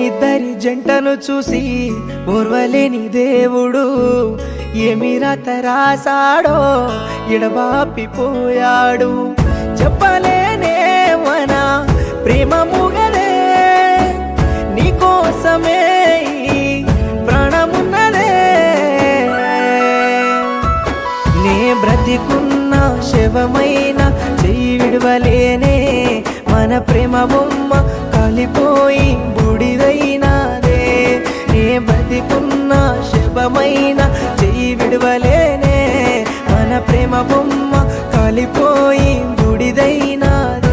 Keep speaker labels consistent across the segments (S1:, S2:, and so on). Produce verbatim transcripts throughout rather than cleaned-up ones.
S1: మనిద్దరి జంటను చూసి ఓర్వలేని దేవుడు ఏమి రాత రాసాడో ఎడబాపిపోయాడు. చెప్పలేనే మన ప్రేమ ముగదే, నీకోసమే ప్రాణమున్నదే. నే బ్రతికున్న శవమైన చెయ్యి విడవలేనే, మన ప్రేమ బొమ్మ కాలిపోయి బూడిదైనాదే. నే బ్రతికున్న శవమైన చెయ్యి విడవలేనే, మన ప్రేమ బొమ్మ కాలిపోయి బూడిదైనాదే.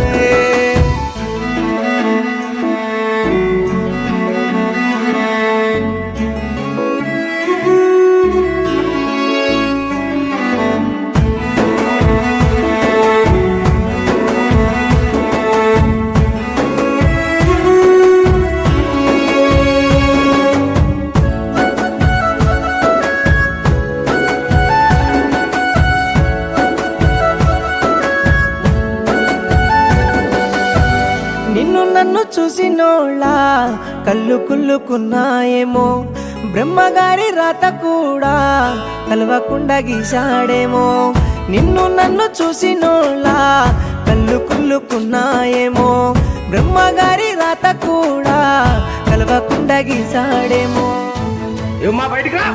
S1: నిన్ను నన్ను చూసినోళ్ళ కళ్ళు కుళ్ళుకున్నాయేమో, బ్రహ్మగారి రాత కూడా కలవకుండా గీశాడేమో. నిన్ను నన్ను చూసినోళ్ళ కళ్ళు కుళ్ళుకున్నాయేమో, బ్రహ్మగారి రాత కూడా కలవకుండా గీశాడేమో.
S2: ఏమ్మా బయటికి రా.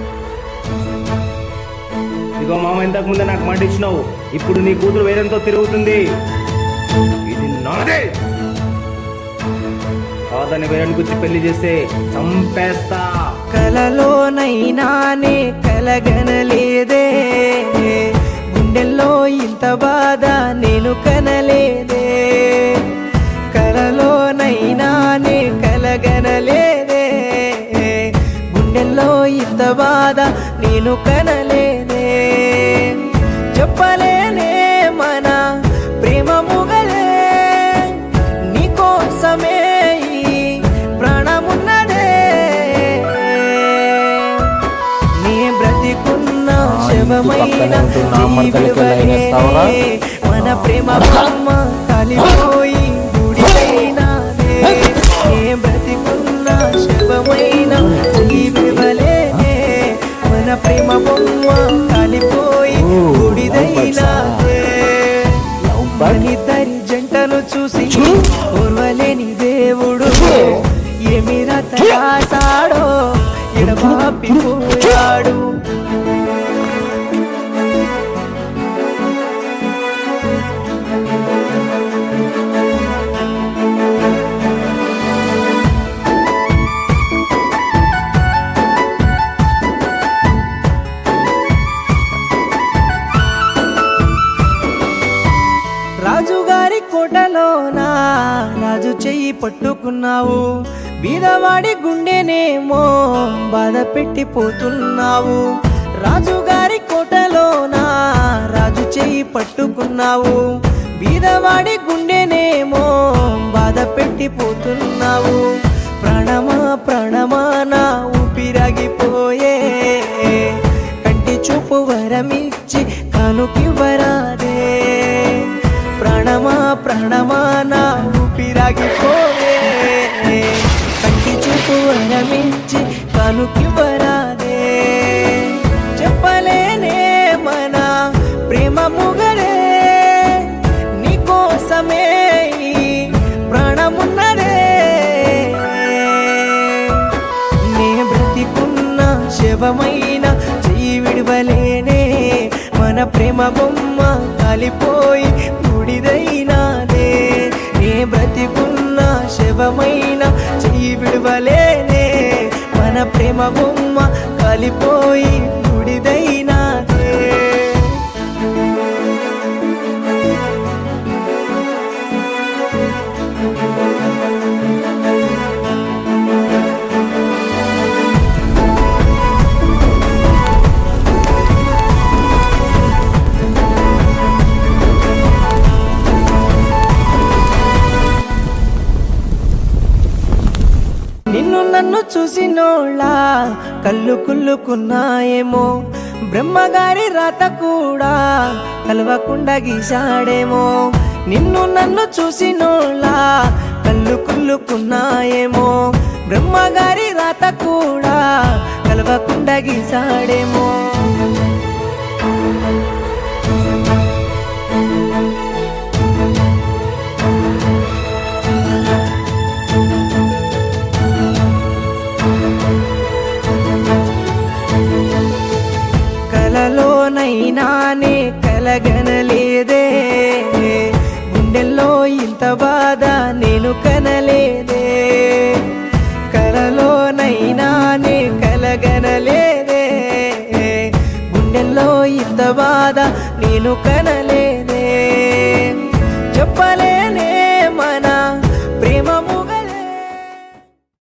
S2: ఇదిగో మామ, ఇంతకు ముందే నాకు మాట ఇచ్చినావు, ఇప్పుడు నీ కూతురు వేదంతో తిరుగుతుంది. ఇది నాదే. కాదని వేరని గురించి పెళ్లి చేస్తే చంపేస్తా.
S1: కలలోనైనానే కలగనలేదే, గుండెల్లో ఇంత బాధ నేను కనలేదే. కలలోనైనానే కలగనలేదే, గుండెల్లో ఇంత బాధ నేను కనలేదే. చెప్పలేనే మన ప్రేమ ముగలే, నీకోసమే ప్రాణమున్నదే. నీ బ్రతికున్న శవమైన మన ప్రేమ బొమ్మ కాలిపోయి బూడిదైనాదే. నీ బ్రతికున్న శవమైన జీవివలేనే, మన ప్రేమ బొమ్మ కాలిపోయి బూడిదైనాదే. మనిద్దరి జంటను చూసి ఓర్వలేని దేవుడు ఏమి రాత రాసాడో ఎడబాపిపోయాడు. రాజుగారి కోటలోనా రాజు చెయ్యి పట్టుకున్నావు, బీదవాడి గుండెనేమో బాధ పెట్టిపోతున్నావు. రాజుగారి కోటలోనా రాజు చెయ్యి పట్టుకున్నావు, బీదవాడి గుండెనేమో బాధ పెట్టిపోతున్నావు. ప్రాణమా ప్రాణమా నా ఊపిరాగిపోయే, కంటి చూపు వరమిచ్చి కానుకివ్వరాదే. ప్రాణమా ప్రాణమా నా ఊపిరాగిపోయే, కంటి చూపు వరమిచ్చి కానుకివ్వరాదే. చెప్పలేనే మన ప్రేమ ముగలే, నీకోసమే ప్రాణమున్నదే. నే బ్రతికున్న శవమైన చెయ్యి విడవలేనే, మన ప్రేమ బొమ్మ కాలిపోయి బూడిదైనాదే. నే బ్రతికున్న శవమైన చెయ్యి విడవలేనే, మన ప్రేమ బొమ్మ కాలిపోయి బూడిదైనాదే. నిన్ను నన్ను చూసినోళ్ళ కళ్ళు కుళ్ళుకున్నాయేమో, బ్రహ్మగారి రాత కూడా కలవకుండా గీశాడేమో. నిన్ను నన్ను చూసినోళ్ళ కళ్ళు కుళ్ళుకున్నాయేమో, బ్రహ్మగారి రాత కూడా కలవకుండా గీసాడేమో. కలలోనైనానే కలగనలేదే, గుండెల్లో ఇంత బాధ నేను కనలేదే. కలలోనైనానే కలగనలేదే, గుండెల్లో ఇంత బాధ నేను కనలేదే. చెప్పలే